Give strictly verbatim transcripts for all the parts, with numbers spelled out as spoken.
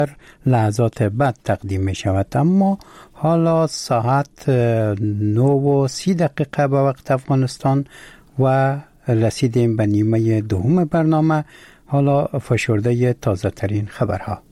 لحظات بعد تقدیم می شود. اما حالا ساعت نه و سی دقیقه به وقت افغانستان و رسیدیم به نیمه دوم برنامه. حالا فشرده تازه ترین خبرها.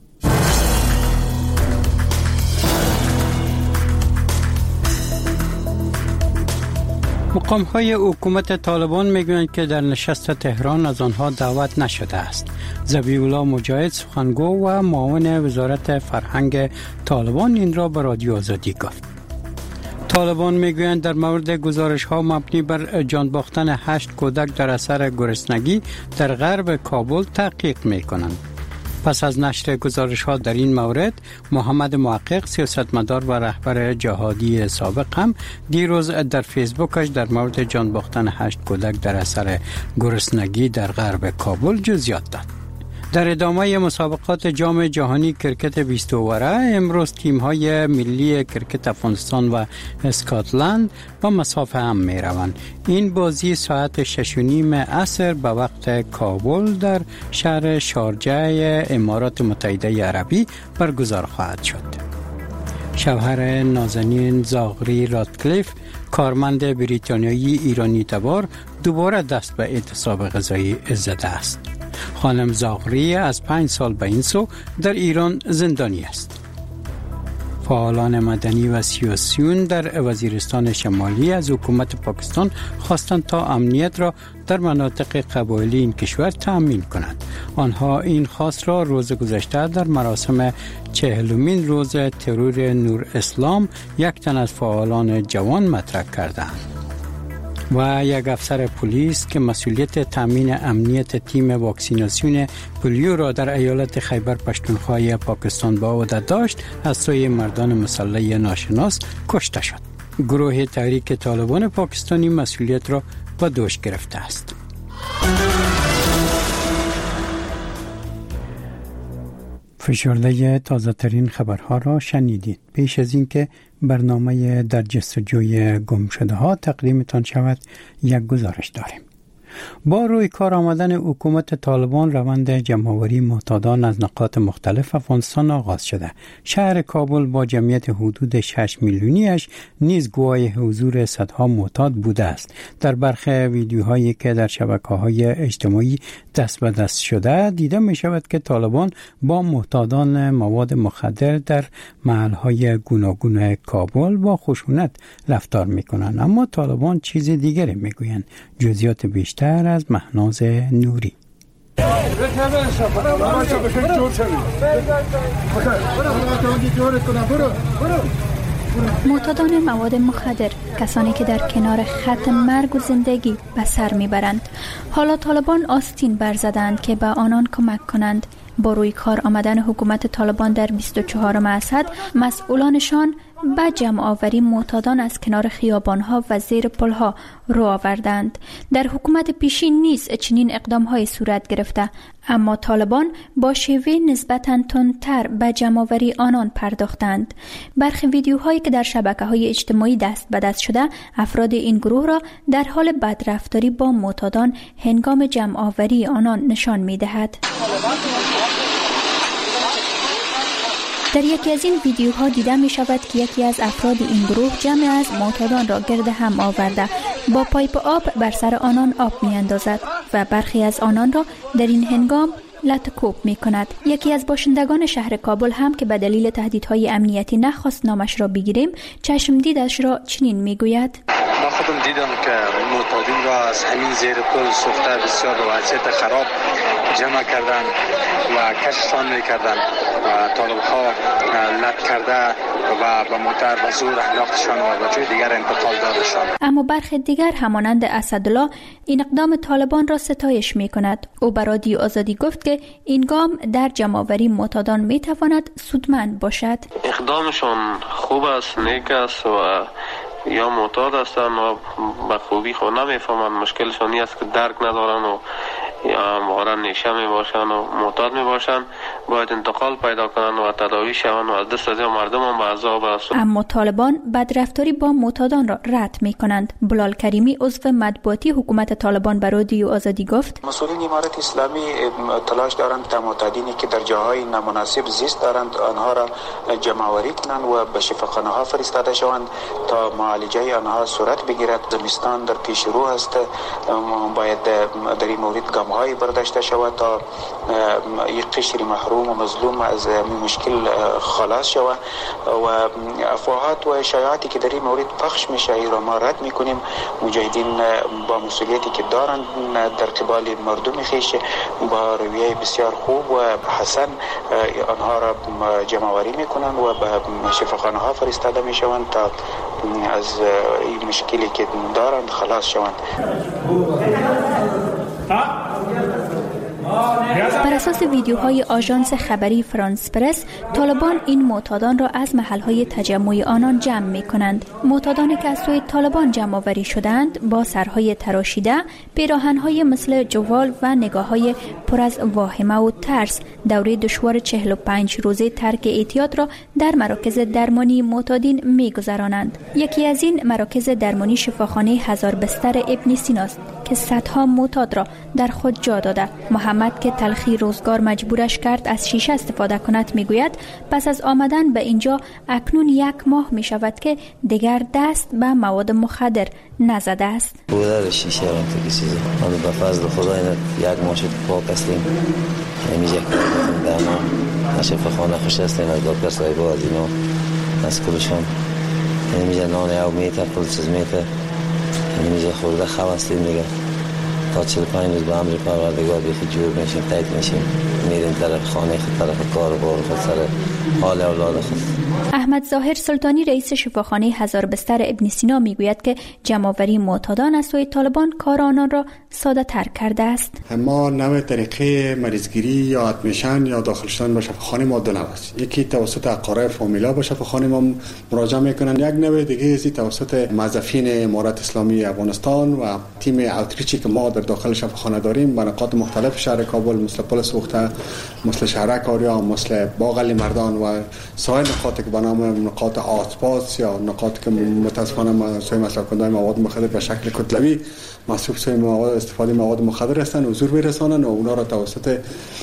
مقام های حکومت طالبان میگویند که در نشست تهران از آنها دعوت نشده است. ذبیح الله مجاهد سخنگو و معاون وزارت فرهنگ طالبان این را به رادیو آزادی گفت. طالبان میگویند در مورد گزارش ها مبنی بر جان باختن هشت کودک در اثر گرسنگی در غرب کابل تحقیق میکنند. پس از نشر گزارش ها در این مورد، محمد محقق سیاستمدار و رهبر جهادی سابق هم دیروز در فیسبوکش در مورد جان باختن هشت کودک در اثر گرسنگی در غرب کابل جزئیات داد. در ادامه مسابقات جام جهانی کرکت بیست اووره امروز تیم‌های ملی کرکت افغانستان و اسکاتلند با مسافه هم می‌روند. این بازی ساعت شش و نیم عصر به وقت کابل در شهر شارجه امارات متحده عربی برگزار خواهد شد. شوهر نازنین زاغری رادکلیف، کارمند بریتانیایی ایرانی تبار، دوباره دست به اعتصاب غذایی زده است. خانم زاغری از پنج سال به این سو در ایران زندانی است. فعالان مدنی و سیاسیون در وزیرستان شمالی از حکومت پاکستان خواستند تا امنیت را در مناطق قبایلی این کشور تأمین کنند. آنها این خواست را روز گذشته در مراسم چهلمین روز ترور نور اسلام یک تن از فعالان جوان مطرح کردند. و یک افسر پلیس که مسئولیت تامین امنیت تیم واکسیناسیون پولیو را در ایالت خیبر پختونخوا پاکستان به عهده داشت از سوی مردان مسلح ناشناس کشته شد. گروه تحریک طالبان پاکستانی مسئولیت را به دوش گرفته است. فشرده تازه ترین خبرها را شنیدید. پیش از اینکه برنامه در جستجوی گم شده ها تقدیمتان شود، یک گزارش داریم. با روی کار آمدن حکومت طالبان روند جمع‌آوری معتادان از نقاط مختلف افغانستان آغاز شده. شهر کابل با جمعیت حدود شش میلیونیش نیز گواه حضور صدها معتاد بوده است. در برخی ویدیوهایی که در شبکه‌های اجتماعی دست به دست شده دیده می شود که طالبان با معتادان مواد مخدر در محل‌های گوناگون کابل با خشونت رفتار می کنند. اما طالبان چیز دیگری می گویند. جزئیات بیشتر از مهناز نوری. معتادان مواد مخدر، کسانی که در کنار خط مرگ و زندگی به سر میبرند، حالا طالبان آستین برزدند که به آنان کمک کنند. با روی کار آمدن حکومت طالبان در بیست و چهارم اسد، مسئولانشان به جمع آوری معتادان از کنار خیابانها و زیر پلها رو آوردند. در حکومت پیشین نیز چنین اقدام‌های صورت گرفته، اما طالبان با شیوه نسبتاً تندتر به جمع آوری آنان پرداختند. برخی ویدیوهایی که در شبکه‌های اجتماعی دست به دست شده، افراد این گروه را در حال بدرفتاری با معتادان هنگام جمع آوری آنان نشان می‌دهد. در یکی از این ویدیوها دیده می شود که یکی از افراد این گروه جمع از معتادان را گرد هم آورده با پایپ آب بر سر آنان آب می اندازد و برخی از آنان را در این هنگام لطکوب می کند. یکی از باشندگان شهر کابل هم که به دلیل تهدیدهای امنیتی نخواست نامش را بگیریم، چشم دیدش را چنین می گوید. من خودم دیدم که معتادین را از همین زیر پل سوخته بسیار وضعیت خراب جمع کردن و کششان میکردن و طالب ها لط کرده و به موتر و زور انداختشان و به جای دیگر انتقال دادشان. اما برخی دیگر همانند اسدالله این اقدام طالبان را ستایش می کند. او بر رادیو آزادی گفت که این گام در جمع‌آوری معتادان می تواند سودمند باشد. اقدامشان خوب است، نیک است و یا معتاد هستن و به خوبی خود نمیفهمند، مشکلشانی است که درک ندارن و یا همواره نیشه می باشند و معتاد می باشند، باید انتقال پیدا کنند و تداوی شوند و از دست از مردم هم به عذاب رسند. اما طالبان بدرفتاری با معتادان را رد می کنند. بلال کریمی عضو مطبوعاتی حکومت طالبان به رادیو آزادی گفت مسئولین امارت اسلامی تلاش دارند تا معتادینی که در جاهای نامناسب زیست دارند آنها را جمع‌آوری کنند و به شفاخانه ها فرستاده شوند تا معالجه آنها صورت بگیرد. زمستان در پیش رو است، باید در این مورد گام های برداشته شود تا یک قشر محروم و مظلوم از مشکل خلاص شود و افواهات و شایعاتی که در این مورد پخش میشه ای را ما رد میکنیم. مجاهدین با مسئولیتی که دارند در قبال مردم خویش با رویه بسیار خوب و حسن آنها را جمع آوری میکنند و به شفاخانه ها فرستاده میشوند تا از این مشکلی که دارند خلاص شوند. بر اساس ویدیوهای آژانس خبری فرانس پرس، طالبان این معتادان را از محلهای تجمع آنان جمع می کنند. معتادانی که از سوی طالبان جمع آوری شدند با سرهای تراشیده، پیراهنهای مثل جوال و نگاههای پر از واهمه و ترس دوره دشوار چهل و پنج روزه ترک اعتیاد را در مراکز درمانی معتادین می گذرانند. یکی از این مراکز درمانی شفاخانه هزار بستر ابن سینا است که صدها معتاد را در خود جا داده. محمد که تلخی روزگار مجبورش کرد از شیشه استفاده کند میگوید پس از آمدن به اینجا اکنون یک ماه می شود که دیگر دست به مواد مخدر نزده است. بودار شیشه را تو کسی آن به فضل خدا این یک ماه شد پاک هستیم، نمیشه کردیم در ما شفاخانه خوش هستیم از دکتر صاحب از اینا از کلشان نمیشه نان او میته کل چیز میته نمیشه خورده خواه هستیم میگه تا چهل و پنج روز به امر پروردگار بیخی جور میشیم تایید میشیم میریم طرف خانه خود طرف کار بار خود سر حال اولاد خود. احمد ظاهر سلطانی رئیس شفاخانه هزار بستر ابن سینا میگوید که جمع‌آوری معتادان از سوی طالبان کار آنان را ساده تر کرده است. ما نوع طریقه مریضگیری یا ادمیشن یا داخل شدن به شفاخانه ما دو نوع است. یکی توسط اقارب فامیلا به شفاخانه ما مراجعه میکنن، یک نوع دیگه است توسط موظفین امارت اسلامی افغانستان و تیم اوتریچی که ما در داخل شفاخانه داریم به نقاط مختلف شهر کابل مثل پل سوخته، مثل شهرک آریا، مثل باغ علی مردان و سایر نقاطی که به نام نقاط آسپاس یا نقاطی که متاسفانه مسئول مصرف کننده مواد مخدر به شکل کتلوی مصرف سوی مواد استفاده مواد مخدر هستند حضور برسانند و اونا را توسط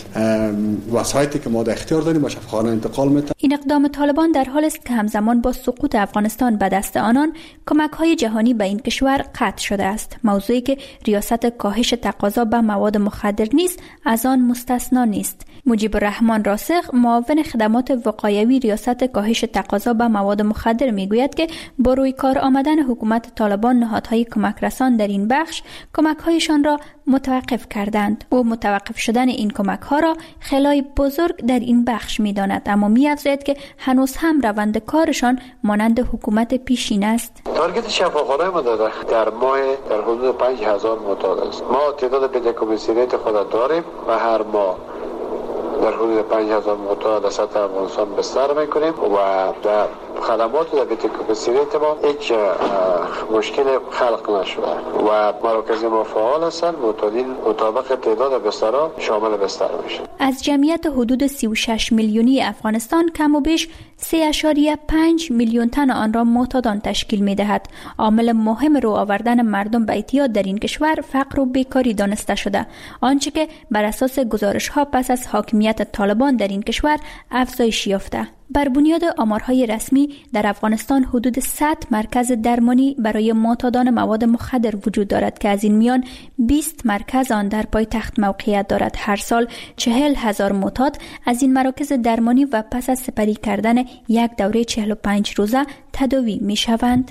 وسایلی که ما در اختیار داریم به شفاخانه انتقال میدن. این اقدام طالبان در حال است که همزمان با سقوط افغانستان به دست آنان کمک‌های جهانی به این کشور قطع شده است، موضوعی که ریاست کاهش تقاضا به مواد مخدر نیست از آن مستثنا نیست. مجیب الرحمن راسخ معاون خدمات وقایوی ریاست کاهش تقاضا به مواد مخدر میگوید که با روی کار آمدن حکومت طالبان نهادهای کمک رسان در این بخش کمک‌هایشان را متوقف کردند. او متوقف شدن این کمک‌ها را خلای بزرگ در این بخش می‌داند، اما می‌افزاید که هنوز هم روند کارشان مانند حکومت پیشین است. تارگت شفاخانه ما در, در ماه در حدود پنج هزار معتاد است. ما تعداد بدهکمیسیونیت خود داریم و هر ماه در حدود پنج هزار معتاد در سطح افغانستان بستر میکنیم و در خدمات در بدهکمیسیونیت ما هیچ مشکل خلق نشده و مراکز ما فعال هستند. معتادین مطابق تعداد بسترها شامل بستر میشن. از جمعیت حدود سی و شش میلیونی افغانستان کم و بیش سه اشاریه پنج میلیون تن آن را معتادان تشکیل می‌دهد. عامل مهم رو آوردن مردم به اعتیاد در این کشور فقر و بیکاری دانسته شده، آنچه که بر اساس گزارش‌ها پس از حاکمیت طالبان در این کشور افزایش یافته. بر بنیاد آمارهای رسمی در افغانستان حدود صد مرکز درمانی برای معتادان مواد مخدر وجود دارد که از این میان بیست مرکز آن در پایتخت موقعیت دارد. هر سال چهل هزار معتاد از این مراکز درمانی و پس از سپری کردن یک دوره چهل و پنج روزه تداوی می شوند.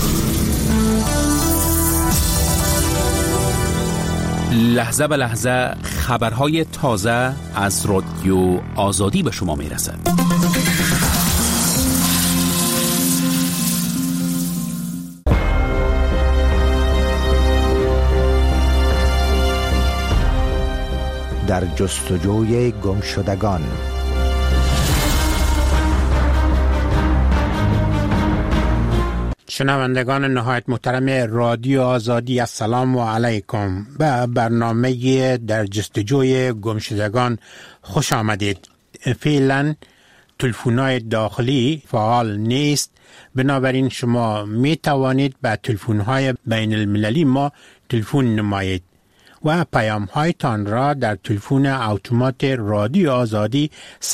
لحظه به لحظه خبرهای تازه از رادیو آزادی به شما می رسد. در جستجوی گمشدگان. شنوندگان نهایت محترم رادیو آزادی، السلام علیکم. به برنامه در جستجوی گمشدگان خوش آمدید. فعلا تلفن‌های داخلی فعال نیست، بنابراین شما می توانید به تلفن‌های بین المللی ما تلفن نمایید و پیام هایتان را در تلفن اتومات رادیو آزادی